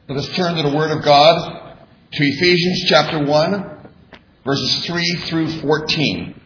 Let us turn to the Word of God, to Ephesians chapter 1, verses 3 through 14.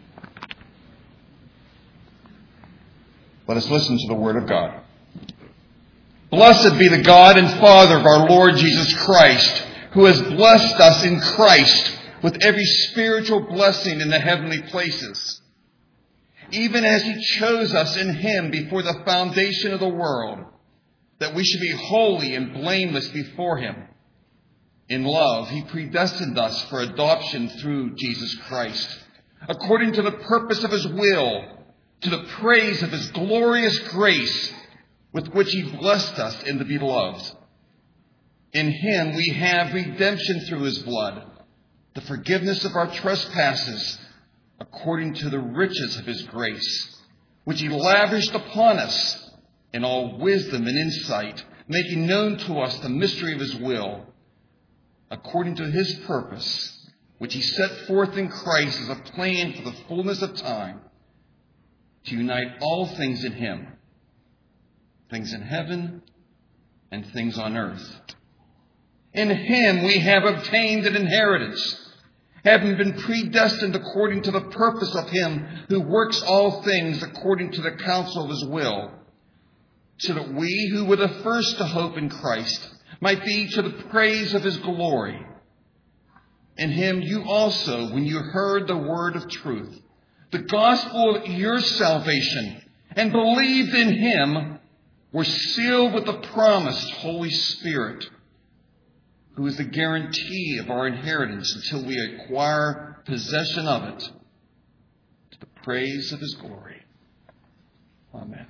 Let us listen to the Word of God. Blessed be the God and Father of our Lord Jesus Christ, who has blessed us in Christ with every spiritual blessing in the heavenly places, even as He chose us in Him before the foundation of the world, that we should be holy and blameless before Him. In love, He predestined us for adoption through Jesus Christ, according to the purpose of His will, to the praise of His glorious grace, with which He blessed us in the Beloved. In Him we have redemption through His blood, the forgiveness of our trespasses, according to the riches of His grace, which He lavished upon us in all wisdom and insight, making known to us the mystery of His will, according to His purpose, which He set forth in Christ as a plan for the fullness of time, to unite all things in Him, things in heaven and things on earth. In Him we have obtained an inheritance, having been predestined according to the purpose of Him who works all things according to the counsel of His will, so that we who were the first to hope in Christ might be to the praise of His glory. In Him you also, when you heard the word of truth, the gospel of your salvation, and believed in Him, were sealed with the promised Holy Spirit, who is the guarantee of our inheritance until we acquire possession of it, to the praise of His glory. Amen.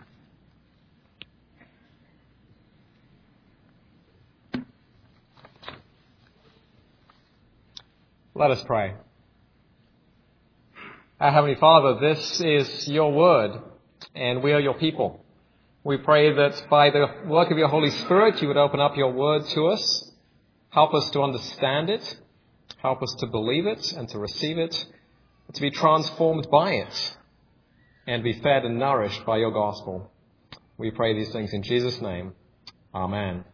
Let us pray. Our Heavenly Father, this is your word, and we are your people. We pray that by the work of your Holy Spirit, you would open up your word to us, help us to understand it, help us to believe it and to receive it, to be transformed by it, and be fed and nourished by your gospel. We pray these things in Jesus' name. Amen.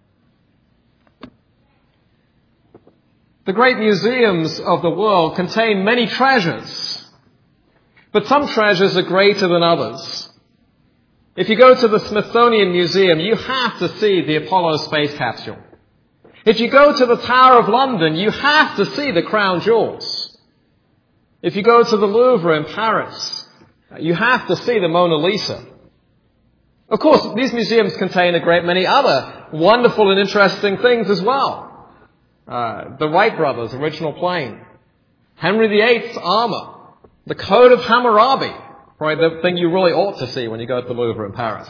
The great museums of the world contain many treasures, but some treasures are greater than others. If you go to the Smithsonian Museum, you have to see the Apollo space capsule. If you go to the Tower of London, you have to see the crown jewels. If you go to the Louvre in Paris, you have to see the Mona Lisa. Of course, these museums contain a great many other wonderful and interesting things as well. The Wright brothers' original plane, Henry VIII's armor, the Code of Hammurabi, right? The thing you really ought to see when you go to the Louvre in Paris.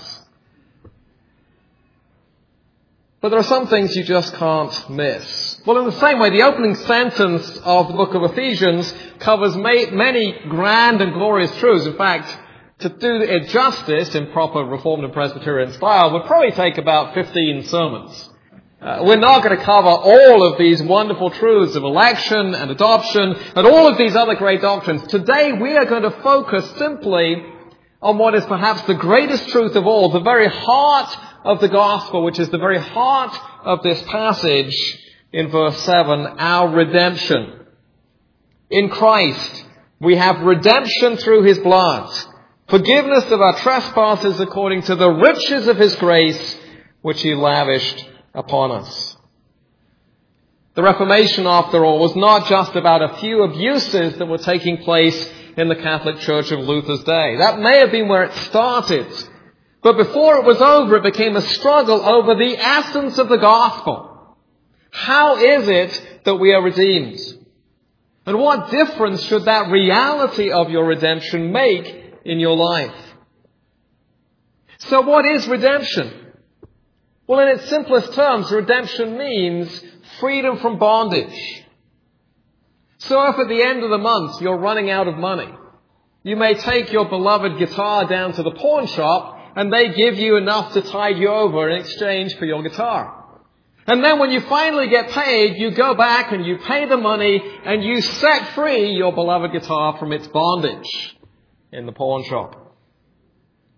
But there are some things you just can't miss. Well, in the same way, the opening sentence of the book of Ephesians covers many grand and glorious truths. In fact, to do it justice in proper Reformed and Presbyterian style would probably take about 15 sermons. We're not going to cover all of these wonderful truths of election and adoption and all of these other great doctrines. Today we are going to focus simply on what is perhaps the greatest truth of all, the very heart of the gospel, which is the very heart of this passage in verse 7, our redemption. In Christ we have redemption through His blood, forgiveness of our trespasses according to the riches of His grace, which He lavished upon us. The Reformation, after all, was not just about a few abuses that were taking place in the Catholic Church of Luther's day. That may have been where it started. But before it was over, it became a struggle over the essence of the gospel. How is it that we are redeemed? And what difference should that reality of your redemption make in your life? So what is redemption? Well, in its simplest terms, redemption means freedom from bondage. So if at the end of the month you're running out of money, you may take your beloved guitar down to the pawn shop and they give you enough to tide you over in exchange for your guitar. And then when you finally get paid, you go back and you pay the money and you set free your beloved guitar from its bondage in the pawn shop.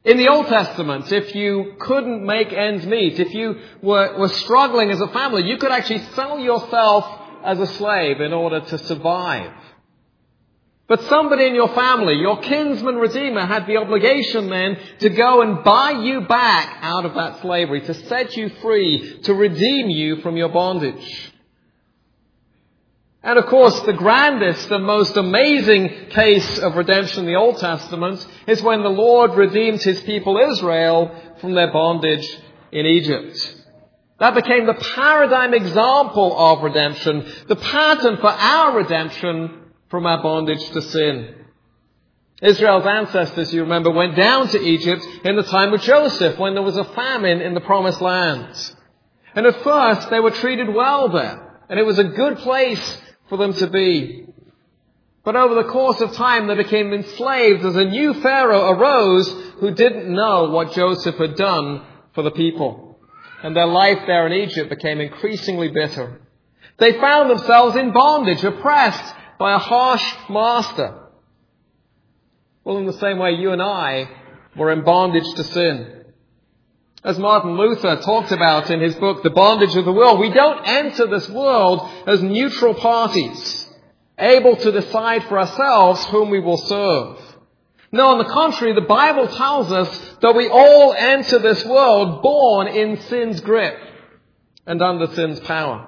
In the Old Testament, if you couldn't make ends meet, if you were struggling as a family, you could actually sell yourself as a slave in order to survive. But somebody in your family, your kinsman redeemer, had the obligation then to go and buy you back out of that slavery, to set you free, to redeem you from your bondage. And of course, the grandest and most amazing case of redemption in the Old Testament is when the Lord redeemed his people Israel from their bondage in Egypt. That became the paradigm example of redemption, the pattern for our redemption from our bondage to sin. Israel's ancestors, you remember, went down to Egypt in the time of Joseph when there was a famine in the Promised Land. And at first they were treated well there, and it was a good place for them to be. But over the course of time they became enslaved as a new Pharaoh arose who didn't know what Joseph had done for the people. And their life there in Egypt became increasingly bitter. They found themselves in bondage, oppressed by a harsh master. Well, in the same way, you and I were in bondage to sin. As Martin Luther talked about in his book, The Bondage of the Will, we don't enter this world as neutral parties, able to decide for ourselves whom we will serve. No, on the contrary, the Bible tells us that we all enter this world born in sin's grip and under sin's power.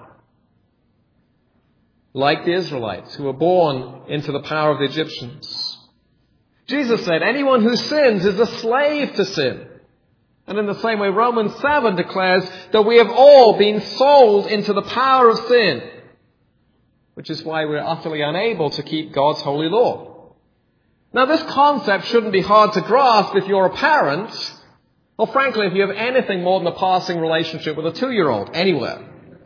Like the Israelites who were born into the power of the Egyptians. Jesus said, anyone who sins is a slave to sin. And in the same way, Romans 7 declares that we have all been sold into the power of sin, which is why we're utterly unable to keep God's holy law. Now, this concept shouldn't be hard to grasp if you're a parent, or frankly, if you have anything more than a passing relationship with a 2-year-old anywhere.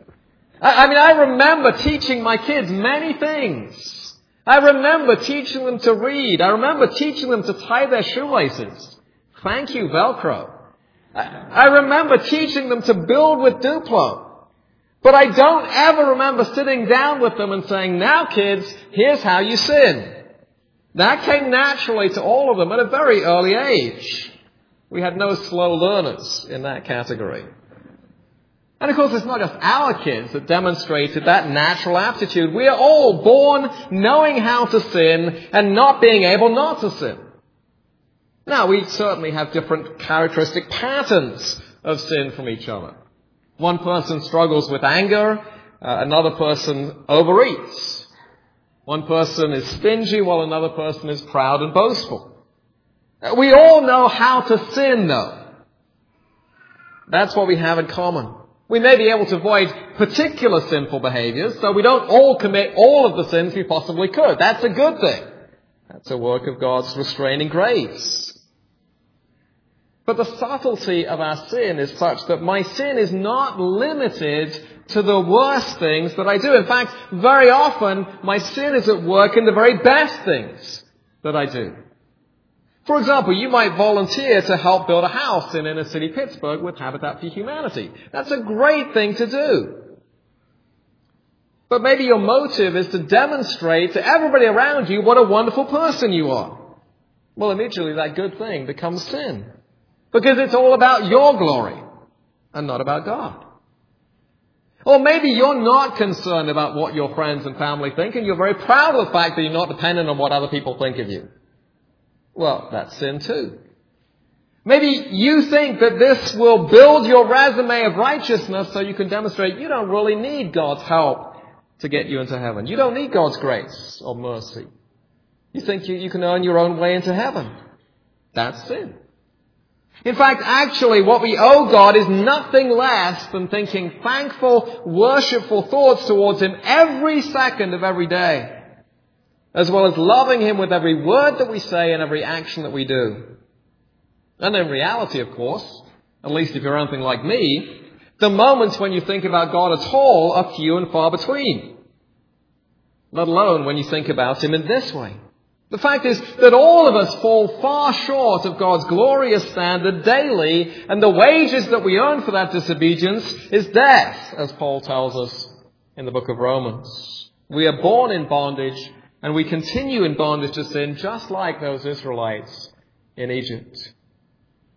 I remember teaching my kids many things. I remember teaching them to read. I remember teaching them to tie their shoelaces. Thank you, Velcro. I remember teaching them to build with Duplo. But I don't ever remember sitting down with them and saying, now kids, here's how you sin. That came naturally to all of them at a very early age. We had no slow learners in that category. And of course, it's not just our kids that demonstrated that natural aptitude. We are all born knowing how to sin and not being able not to sin. Now, we certainly have different characteristic patterns of sin from each other. One person struggles with anger, another person overeats. One person is stingy while another person is proud and boastful. We all know how to sin, though. That's what we have in common. We may be able to avoid particular sinful behaviors, so we don't all commit all of the sins we possibly could. That's a good thing. That's a work of God's restraining grace. But the subtlety of our sin is such that my sin is not limited to the worst things that I do. In fact, very often my sin is at work in the very best things that I do. For example, you might volunteer to help build a house in inner city Pittsburgh with Habitat for Humanity. That's a great thing to do. But maybe your motive is to demonstrate to everybody around you what a wonderful person you are. Well, immediately that good thing becomes sin. Because it's all about your glory and not about God. Or maybe you're not concerned about what your friends and family think and you're very proud of the fact that you're not dependent on what other people think of you. Well, that's sin too. Maybe you think that this will build your resume of righteousness so you can demonstrate you don't really need God's help to get you into heaven. You don't need God's grace or mercy. You think you can earn your own way into heaven. That's sin. In fact, actually, what we owe God is nothing less than thinking thankful, worshipful thoughts towards Him every second of every day, as well as loving Him with every word that we say and every action that we do. And in reality, of course, at least if you're anything like me, the moments when you think about God at all are few and far between, let alone when you think about Him in this way. The fact is that all of us fall far short of God's glorious standard daily, and the wages that we earn for that disobedience is death, as Paul tells us in the book of Romans. We are born in bondage, and we continue in bondage to sin, just like those Israelites in Egypt.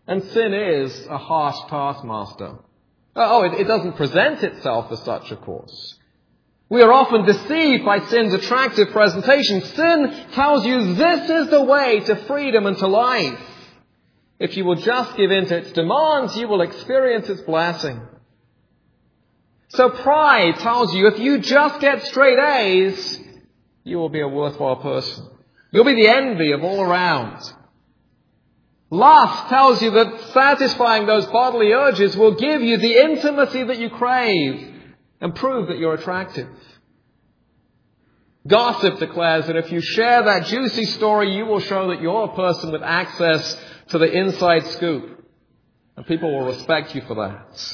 And sin is a harsh taskmaster. It doesn't present itself as such, of course. We are often deceived by sin's attractive presentation. Sin tells you this is the way to freedom and to life. If you will just give in to its demands, you will experience its blessing. So pride tells you if you just get straight A's, you will be a worthwhile person. You'll be the envy of all around. Lust tells you that satisfying those bodily urges will give you the intimacy that you crave and prove that you're attractive. Gossip declares that if you share that juicy story, you will show that you're a person with access to the inside scoop. And people will respect you for that.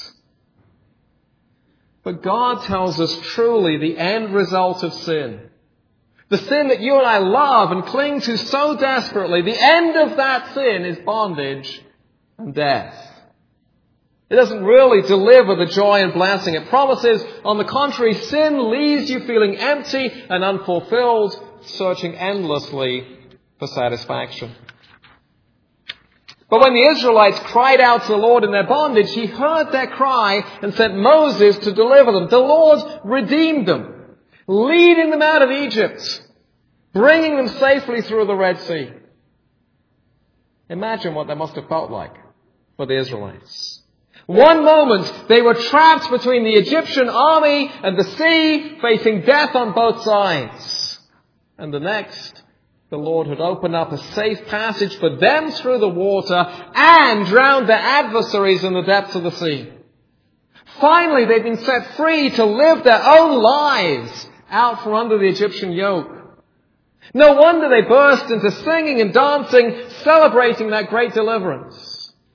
But God tells us truly the end result of sin, the sin that you and I love and cling to so desperately, the end of that sin is bondage and death. It doesn't really deliver the joy and blessing it promises. On the contrary, sin leaves you feeling empty and unfulfilled, searching endlessly for satisfaction. But when the Israelites cried out to the Lord in their bondage, He heard their cry and sent Moses to deliver them. The Lord redeemed them, leading them out of Egypt, bringing them safely through the Red Sea. Imagine what that must have felt like for the Israelites. One moment, they were trapped between the Egyptian army and the sea, facing death on both sides. And the next, the Lord had opened up a safe passage for them through the water and drowned their adversaries in the depths of the sea. Finally, they'd been set free to live their own lives out from under the Egyptian yoke. No wonder they burst into singing and dancing, celebrating that great deliverance.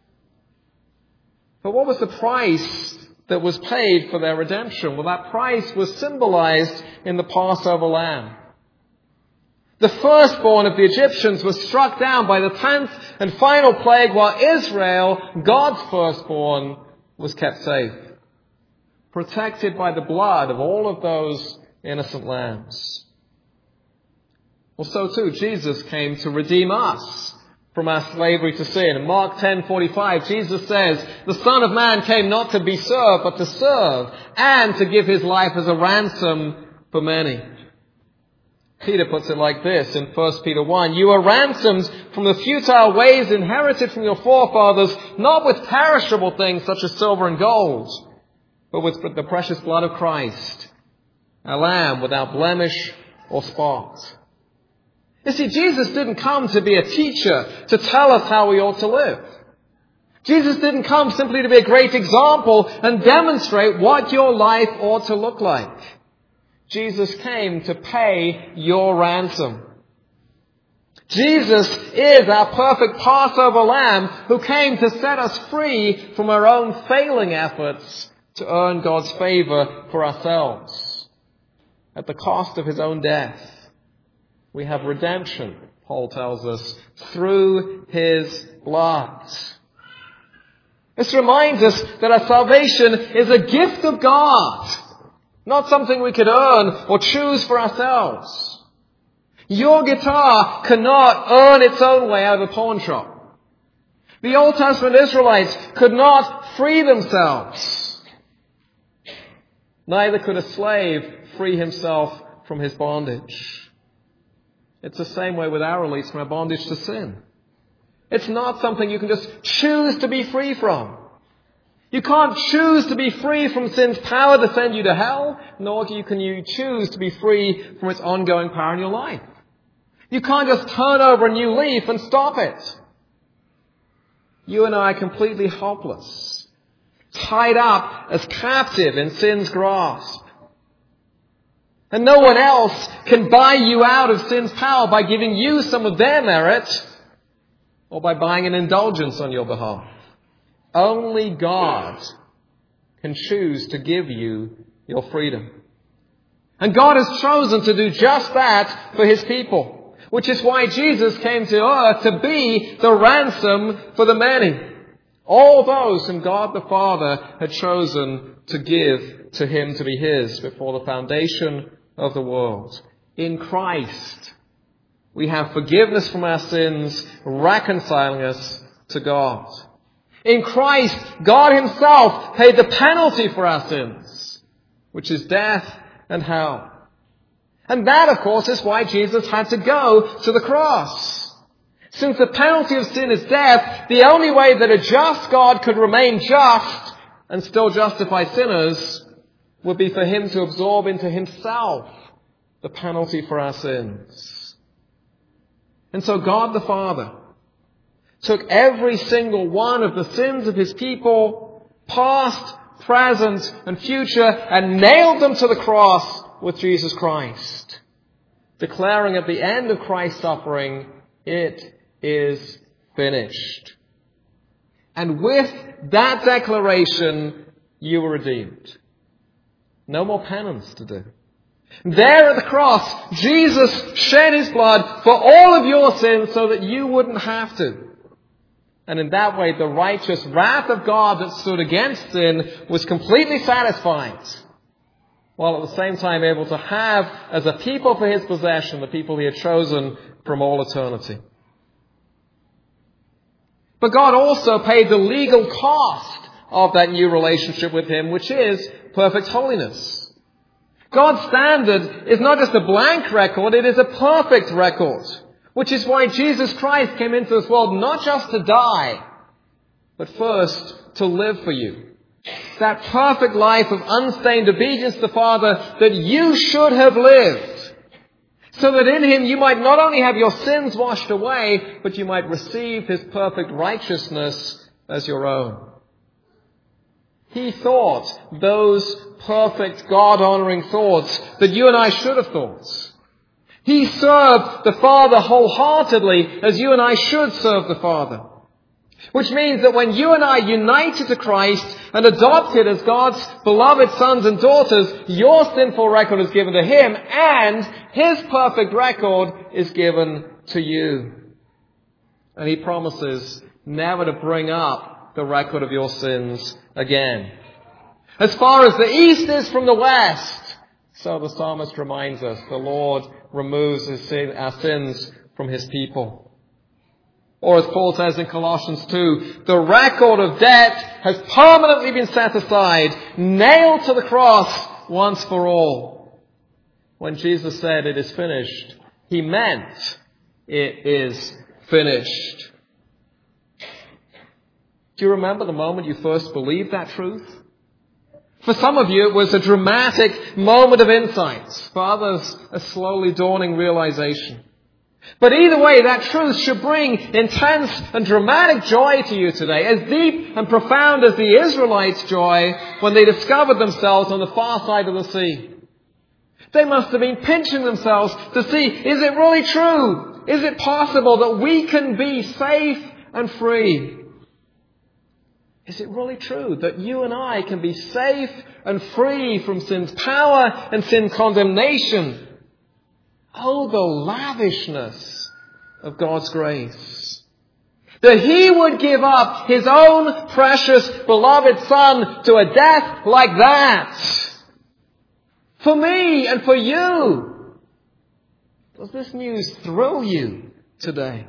But what was the price that was paid for their redemption? Well, that price was symbolized in the Passover lamb. The firstborn of the Egyptians was struck down by the 10th and final plague, while Israel, God's firstborn, was kept safe, protected by the blood of all of those innocent lambs. Well, so too, Jesus came to redeem us from our slavery to sin. In Mark 10:45, Jesus says, "The Son of Man came not to be served, but to serve, and to give His life as a ransom for many." Peter puts it like this in 1 Peter 1, "You are ransomed from the futile ways inherited from your forefathers, not with perishable things such as silver and gold, but with the precious blood of Christ, a lamb without blemish or spot." You see, Jesus didn't come to be a teacher to tell us how we ought to live. Jesus didn't come simply to be a great example and demonstrate what your life ought to look like. Jesus came to pay your ransom. Jesus is our perfect Passover lamb who came to set us free from our own failing efforts to earn God's favor for ourselves. At the cost of His own death, we have redemption, Paul tells us, through His blood. This reminds us that our salvation is a gift of God, not something we could earn or choose for ourselves. Your guitar cannot earn its own way out of a pawn shop. The Old Testament Israelites could not free themselves. Neither could a slave free himself from his bondage. It's the same way with our release from our bondage to sin. It's not something you can just choose to be free from. You can't choose to be free from sin's power to send you to hell, nor can you choose to be free from its ongoing power in your life. You can't just turn over a new leaf and stop it. You and I are completely helpless, tied up as captive in sin's grasp. And no one else can buy you out of sin's power by giving you some of their merit or by buying an indulgence on your behalf. Only God can choose to give you your freedom. And God has chosen to do just that for His people, which is why Jesus came to earth to be the ransom for the many. All those whom God the Father had chosen to give to Him to be His before the foundation of the world. In Christ, we have forgiveness from our sins, reconciling us to God. In Christ, God himself paid the penalty for our sins, which is death and hell. And that, of course, is why Jesus had to go to the cross. Since the penalty of sin is death, the only way that a just God could remain just and still justify sinners would be for him to absorb into himself the penalty for our sins. And so God the Father took every single one of the sins of his people, past, present, and future, and nailed them to the cross with Jesus Christ, declaring at the end of Christ's suffering, "It is finished." And with that declaration, you were redeemed. No more penance to do. There at the cross, Jesus shed his blood for all of your sins so that you wouldn't have to. And in that way, the righteous wrath of God that stood against sin was completely satisfied, while at the same time able to have as a people for his possession the people he had chosen from all eternity. But God also paid the legal cost of that new relationship with him, which is perfect holiness. God's standard is not just a blank record, it is a perfect record, which is why Jesus Christ came into this world not just to die, but first to live for you. That perfect life of unstained obedience to the Father that you should have lived, so that in him you might not only have your sins washed away, but you might receive his perfect righteousness as your own. He thought those perfect, God-honoring thoughts that you and I should have thought. He served the Father wholeheartedly as you and I should serve the Father. Which means that when you and I united to Christ and adopted as God's beloved sons and daughters, your sinful record is given to him and his perfect record is given to you. And he promises never to bring up the record of your sins again. As far as the east is from the west, so the psalmist reminds us, the Lord removes our sins from his people. Or as Paul says in Colossians 2, the record of debt has permanently been set aside, nailed to the cross once for all. When Jesus said it is finished, he meant it is finished. Do you remember the moment you first believed that truth? For some of you, it was a dramatic moment of insight. For others, a slowly dawning realization. But either way, that truth should bring intense and dramatic joy to you today, as deep and profound as the Israelites' joy when they discovered themselves on the far side of the sea. They must have been pinching themselves to see, is it really true? Is it possible that we can be safe and free? Is it really true that you and I can be safe and free from sin's power and sin's condemnation? Oh, the lavishness of God's grace. That he would give up his own precious beloved Son to a death like that. For me and for you. Does this news thrill you today?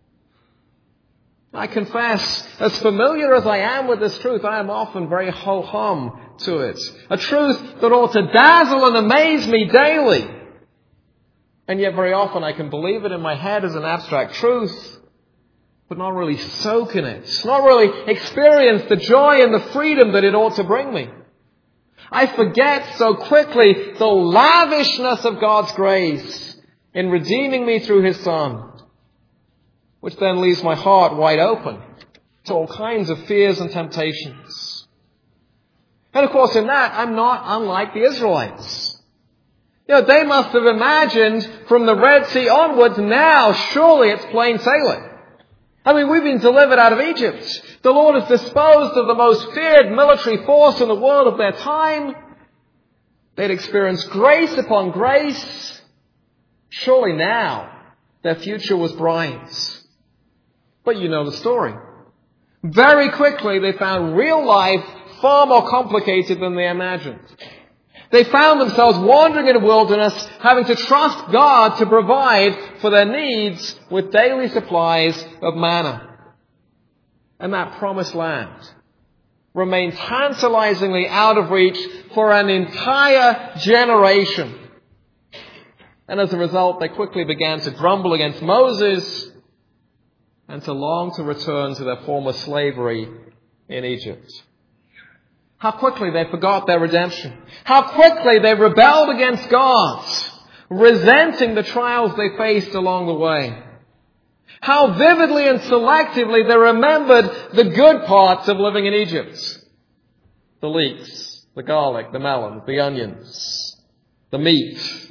I confess, as familiar as I am with this truth, I am often very ho-hum to it. A truth that ought to dazzle and amaze me daily. And yet very often I can believe it in my head as an abstract truth, but not really soak in it, not really experience the joy and the freedom that it ought to bring me. I forget so quickly the lavishness of God's grace in redeeming me through his Son, which then leaves my heart wide open to all kinds of fears and temptations. And of course in that, I'm not unlike the Israelites. You know, they must have imagined from the Red Sea onwards, now surely it's plain sailing. I mean, we've been delivered out of Egypt. The Lord has disposed of the most feared military force in the world of their time. They'd experienced grace upon grace. Surely now their future was bright. But you know the story. Very quickly they found real life far more complicated than they imagined. They found themselves wandering in a wilderness, having to trust God to provide for their needs with daily supplies of manna. and that promised land remained tantalizingly out of reach for an entire generation. And as a result, they quickly began to grumble against Moses and to long to return to their former slavery in Egypt. How quickly they forgot their redemption. How quickly they rebelled against God, resenting the trials they faced along the way. How vividly and selectively they remembered the good parts of living in Egypt. The leeks, the garlic, the melons, the onions, the meat.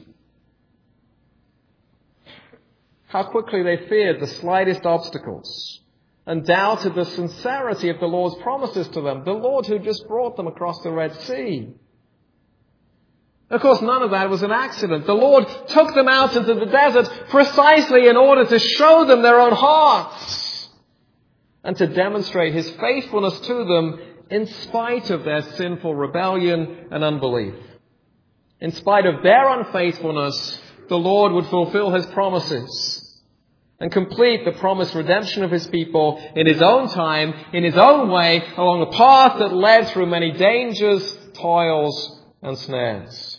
How quickly they feared the slightest obstacles and doubted the sincerity of the Lord's promises to them, the Lord who just brought them across the Red Sea. Of course, none of that was an accident. The Lord took them out into the desert precisely in order to show them their own hearts and to demonstrate His faithfulness to them in spite of their sinful rebellion and unbelief. In spite of their unfaithfulness, the Lord would fulfill His promises and complete the promised redemption of His people in His own time, in His own way, along a path that led through many dangers, toils, and snares.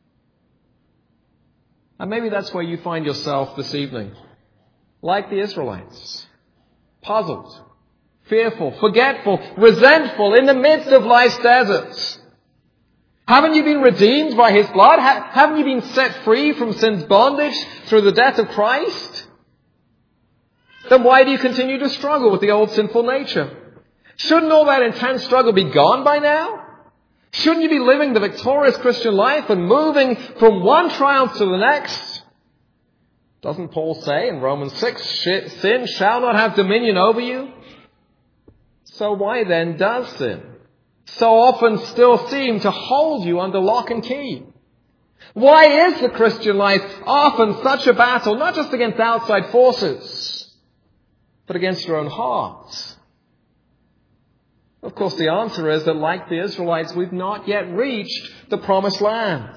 And maybe that's where you find yourself this evening, like the Israelites, puzzled, fearful, forgetful, resentful in the midst of life's deserts. Haven't you been redeemed by His blood? Haven't you been set free from sin's bondage through the death of Christ? Then why do you continue to struggle with the old sinful nature? Shouldn't all that intense struggle be gone by now? Shouldn't you be living the victorious Christian life and moving from one triumph to the next? Doesn't Paul say in Romans 6, sin shall not have dominion over you? So why then does sin so often still seem to hold you under lock and key? Why is the Christian life often such a battle, not just against outside forces, but against your own heart? Of course, the answer is that, like the Israelites, we've not yet reached the promised land.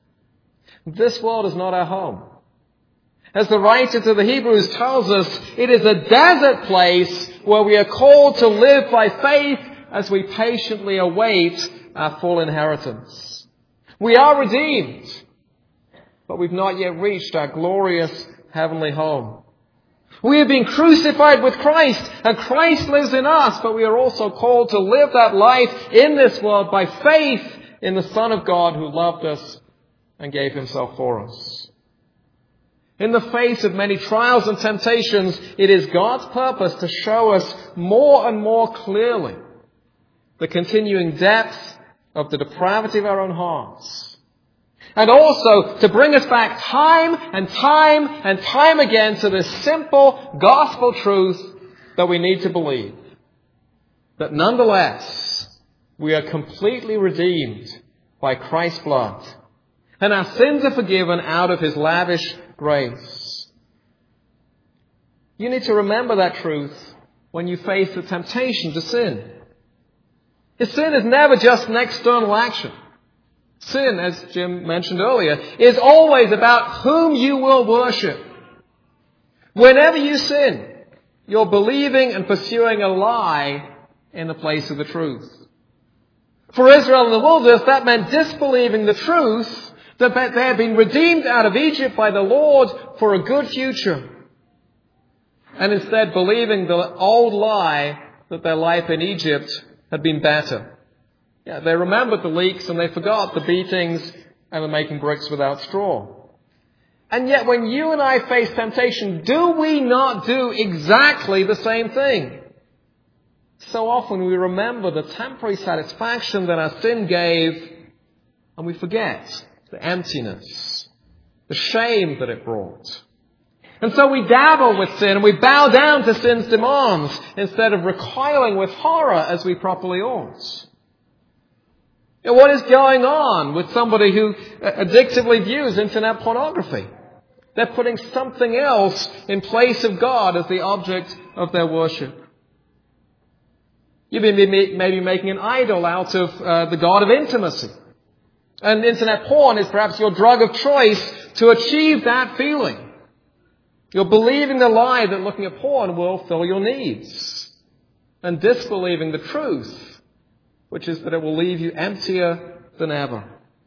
This world is not our home. As the writer to the Hebrews tells us, it is a desert place where we are called to live by faith as we patiently await our full inheritance. We are redeemed, but we've not yet reached our glorious heavenly home. We have been crucified with Christ, and Christ lives in us, but we are also called to live that life in this world by faith in the Son of God who loved us and gave Himself for us. In the face of many trials and temptations, it is God's purpose to show us more and more clearly the continuing depth of the depravity of our own hearts. And also to bring us back time and time again to this simple gospel truth that we need to believe. That nonetheless, we are completely redeemed by Christ's blood. And our sins are forgiven out of His lavish grace. You need to remember that truth when you face the temptation to sin. Sin is never just an external action. Sin, as Jim mentioned earlier, is always about whom you will worship. Whenever you sin, you're believing and pursuing a lie in the place of the truth. For Israel in the wilderness, that meant disbelieving the truth that they had been redeemed out of Egypt by the Lord for a good future. And instead believing the old lie that their life in Egypt had been better. Yeah, they remembered the leeks and they forgot the beatings and the making bricks without straw. And yet when you and I face temptation, do we not do exactly the same thing? So often we remember the temporary satisfaction that our sin gave and we forget the emptiness, the shame that it brought. And so we dabble with sin and we bow down to sin's demands instead of recoiling with horror as we properly ought. What is going on with somebody who addictively views internet pornography? They're putting something else in place of God as the object of their worship. You've been maybe making an idol out of the God of intimacy. And internet porn is perhaps your drug of choice to achieve that feeling. You're believing the lie that looking at porn will fill your needs. and disbelieving the truth, which is that it will leave you emptier than ever.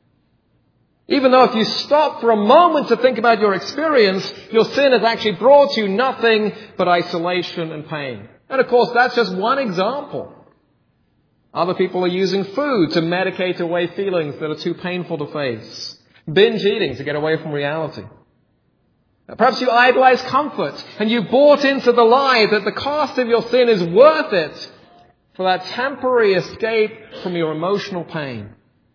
Even though if you stop for a moment to think about your experience, your sin has actually brought you nothing but isolation and pain. And of course, that's just one example. Other people are using food to medicate away feelings that are too painful to face. Binge eating to get away from reality. Perhaps you idolize comfort and you bought into the lie that the cost of your sin is worth it for that temporary escape from your emotional pain.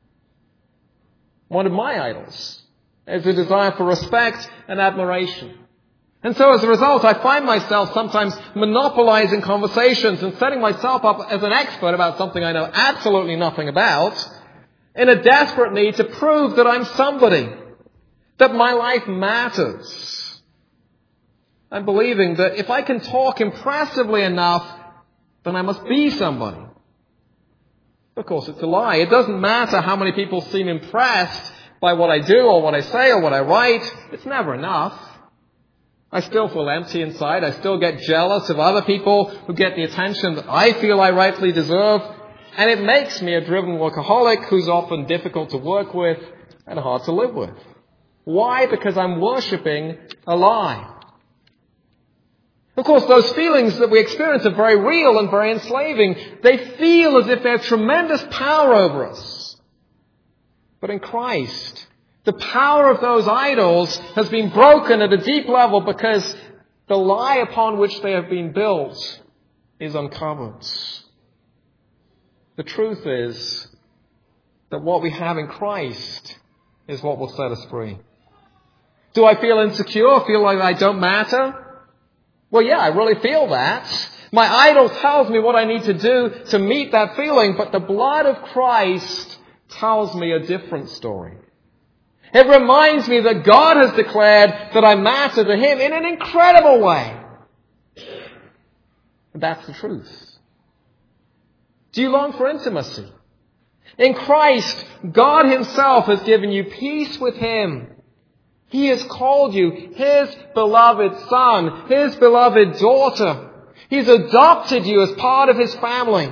One of my idols is a desire for respect and admiration. And so as a result, I find myself sometimes monopolizing conversations and setting myself up as an expert about something I know absolutely nothing about, in a desperate need to prove that I'm somebody, that my life matters. I'm believing that if I can talk impressively enough, then I must be somebody. Of course, it's a lie. It doesn't matter how many people seem impressed by what I do or what I say or what I write. It's never enough. I still feel empty inside. I still get jealous of other people who get the attention that I feel I rightfully deserve. And it makes me a driven workaholic who's often difficult to work with and hard to live with. Why? Because I'm worshipping a lie. Of course, those feelings that we experience are very real and very enslaving. They feel as if they have tremendous power over us. But in Christ, the power of those idols has been broken at a deep level because the lie upon which they have been built is uncovered. The truth is that what we have in Christ is what will set us free. Do I feel insecure? Feel like I don't matter? Well, yeah, I really feel that. My idol tells me what I need to do to meet that feeling, but the blood of Christ tells me a different story. It reminds me that God has declared that I matter to Him in an incredible way. That's the truth. Do you long for intimacy? In Christ, God Himself has given you peace with Him. He has called you His beloved son, His beloved daughter. He's adopted you as part of His family.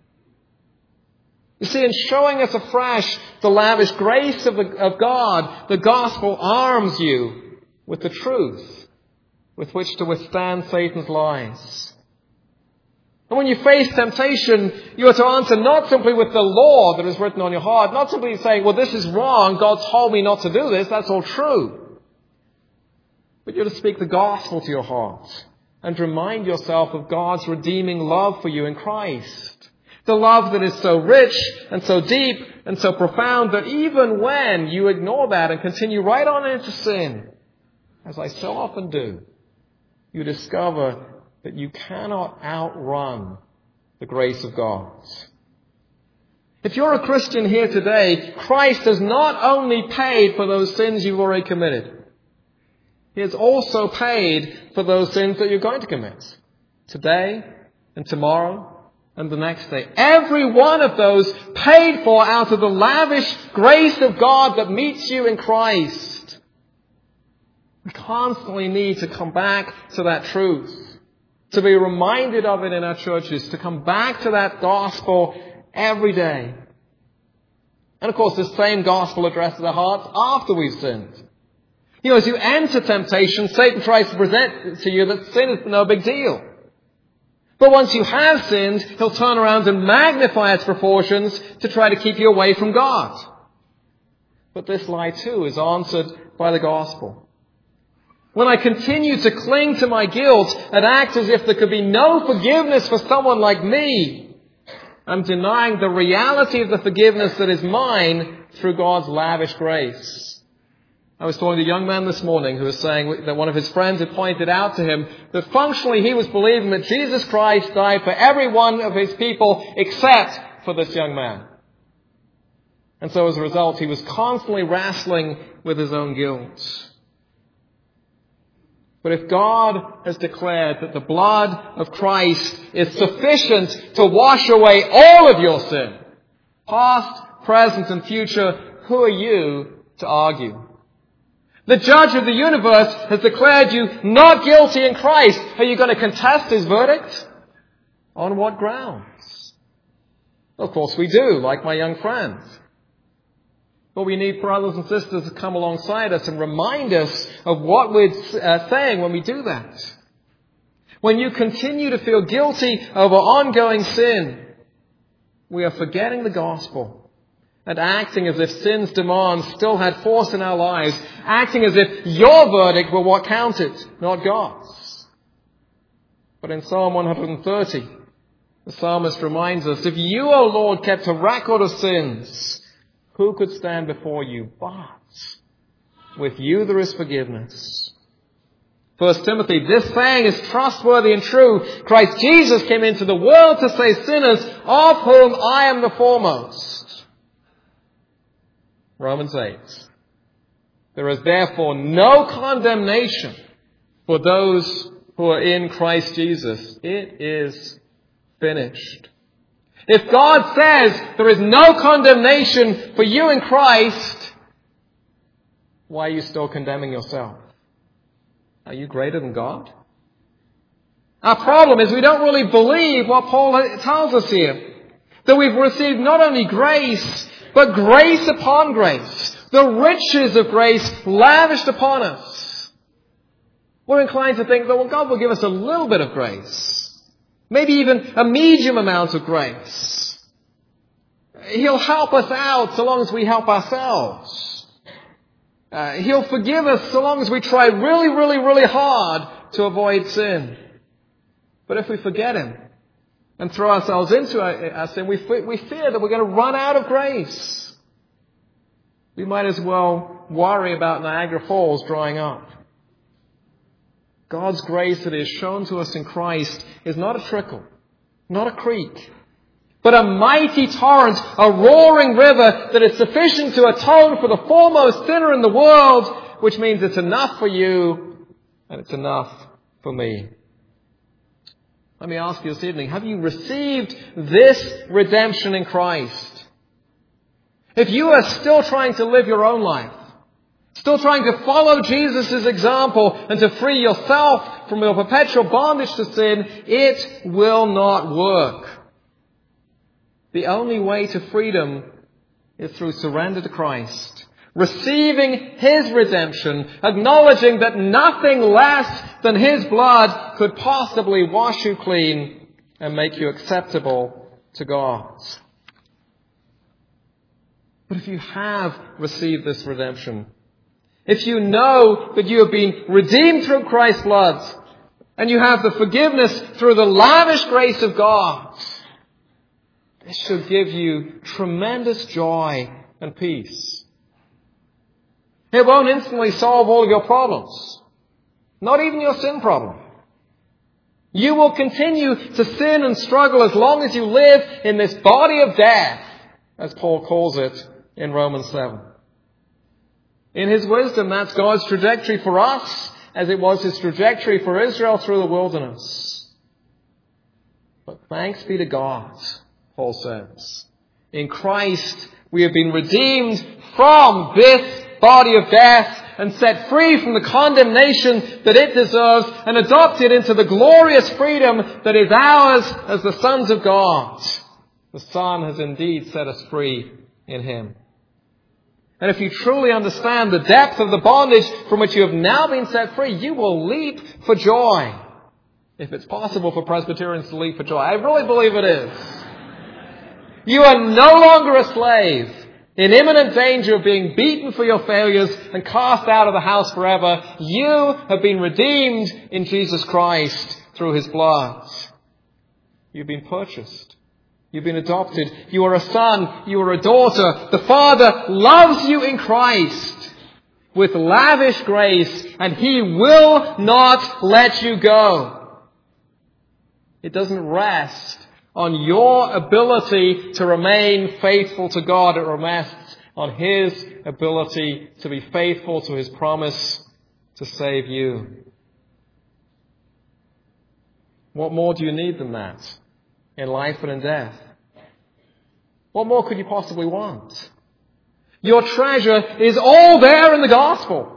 You see, in showing us afresh the lavish grace of God, the gospel arms you with the truth with which to withstand Satan's lies. And when you face temptation, you are to answer not simply with the law that is written on your heart, not simply saying, well, this is wrong, God told me not to do this, that's all true. But you're to speak the gospel to your heart and remind yourself of God's redeeming love for you in Christ. The love that is so rich and so deep and so profound that even when you ignore that and continue right on into sin, as I so often do, you discover that you cannot outrun the grace of God. If you're a Christian here today, Christ has not only paid for those sins you've already committed, He has also paid for those sins that you're going to commit today and tomorrow and the next day. Every one of those paid for out of the lavish grace of God that meets you in Christ. We constantly need to come back to that truth, to be reminded of it in our churches, to come back to that gospel every day. And of course, this same gospel addresses our hearts after we've sinned. You know, as you enter temptation, Satan tries to present to you that sin is no big deal. But once you have sinned, he'll turn around and magnify its proportions to try to keep you away from God. But this lie too is answered by the gospel. When I continue to cling to my guilt and act as if there could be no forgiveness for someone like me, I'm denying the reality of the forgiveness that is mine through God's lavish grace. I was talking to a young man this morning who was saying that one of his friends had pointed out to him that functionally he was believing that Jesus Christ died for every one of his people except for this young man. And so as a result, he was constantly wrestling with his own guilt. But if God has declared that the blood of Christ is sufficient to wash away all of your sin, past, present, and future, who are you to argue? The judge of the universe has declared you not guilty in Christ. Are you going to contest his verdict? On what grounds? Of course we do, like my young friend. But we need brothers and sisters to come alongside us and remind us of what we're saying when we do that. When you continue to feel guilty over ongoing sin, we are forgetting the gospel and acting as if sin's demands still had force in our lives, acting as if your verdict were what counted, not God's. But in Psalm 130, the psalmist reminds us, if you, O Lord, kept a record of sins, who could stand before you? But with you there is forgiveness. 1 Timothy, this saying is trustworthy and true. Christ Jesus came into the world to save sinners, of whom I am the foremost. Romans 8. There is therefore no condemnation for those who are in Christ Jesus. It is finished. If God says there is no condemnation for you in Christ, why are you still condemning yourself? Are you greater than God? Our problem is we don't really believe what Paul tells us here. That we've received not only grace, but grace upon grace. The riches of grace lavished upon us. We're inclined to think that, well, God will give us a little bit of grace. Maybe even a medium amount of grace. He'll help us out so long as we help ourselves. He'll forgive us so long as we try really, really, really hard to avoid sin. But if we forget Him and throw ourselves into our sin, we fear that we're going to run out of grace. We might as well worry about Niagara Falls drying up. God's grace that is shown to us in Christ is not a trickle, not a creek, but a mighty torrent, a roaring river that is sufficient to atone for the foremost sinner in the world, which means it's enough for you and it's enough for me. Let me ask you this evening, have you received this redemption in Christ? If you are still trying to live your own life, still trying to follow Jesus' example and to free yourself from your perpetual bondage to sin, it will not work. The only way to freedom is through surrender to Christ, receiving His redemption, acknowledging that nothing less than His blood could possibly wash you clean and make you acceptable to God. But if you have received this redemption, if you know that you have been redeemed through Christ's blood, and you have the forgiveness through the lavish grace of God, this should give you tremendous joy and peace. It won't instantly solve all of your problems, not even your sin problem. You will continue to sin and struggle as long as you live in this body of death, as Paul calls it in Romans 7. In His wisdom, that's God's trajectory for us, as it was His trajectory for Israel through the wilderness. But thanks be to God, Paul says. In Christ, we have been redeemed from this body of death and set free from the condemnation that it deserves and adopted into the glorious freedom that is ours as the sons of God. The Son has indeed set us free in Him. And if you truly understand the depth of the bondage from which you have now been set free, you will leap for joy. If it's possible for Presbyterians to leap for joy. I really believe it is. You are no longer a slave, in imminent danger of being beaten for your failures and cast out of the house forever. You have been redeemed in Jesus Christ through His blood. You've been purchased. You've been adopted. You are a son. You are a daughter. The Father loves you in Christ with lavish grace, and He will not let you go. It doesn't rest on your ability to remain faithful to God. It rests on His ability to be faithful to His promise to save you. What more do you need than that in life and in death? What more could you possibly want? Your treasure is all there in the gospel.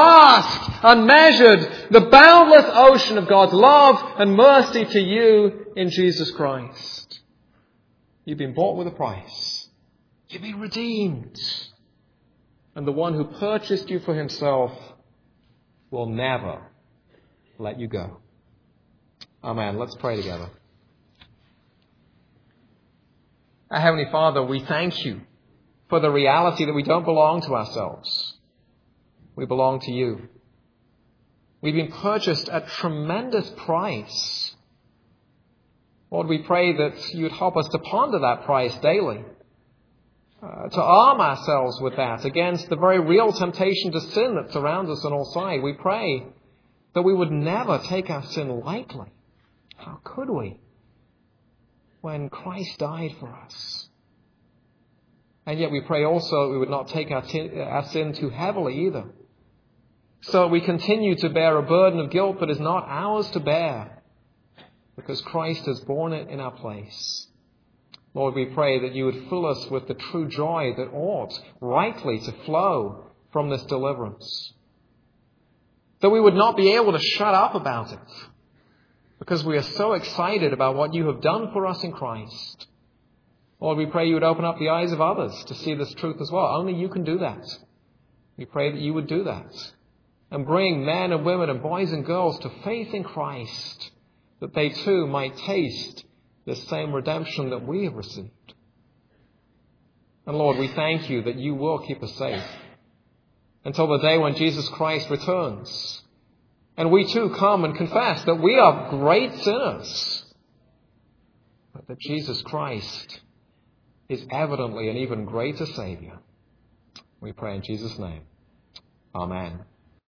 Vast, unmeasured, the boundless ocean of God's love and mercy to you in Jesus Christ. You've been bought with a price. You've been redeemed. And the one who purchased you for himself will never let you go. Amen. Let's pray together. Our Heavenly Father, we thank you for the reality that we don't belong to ourselves. We belong to you. We've been purchased at tremendous price. Lord, we pray that you would help us to ponder that price daily, to arm ourselves with that against the very real temptation to sin that surrounds us on all sides. We pray that we would never take our sin lightly. How could we? When Christ died for us. And yet we pray also that we would not take our sin too heavily either. So we continue to bear a burden of guilt that is not ours to bear, because Christ has borne it in our place. Lord, we pray that you would fill us with the true joy that ought rightly to flow from this deliverance. That we would not be able to shut up about it, because we are so excited about what you have done for us in Christ. Lord, we pray you would open up the eyes of others to see this truth as well. Only you can do that. We pray that you would do that and bring men and women and boys and girls to faith in Christ, that they too might taste the same redemption that we have received. And Lord, we thank you that you will keep us safe until the day when Jesus Christ returns. And we too come and confess that we are great sinners, but that Jesus Christ is evidently an even greater Savior. We pray in Jesus' name. Amen.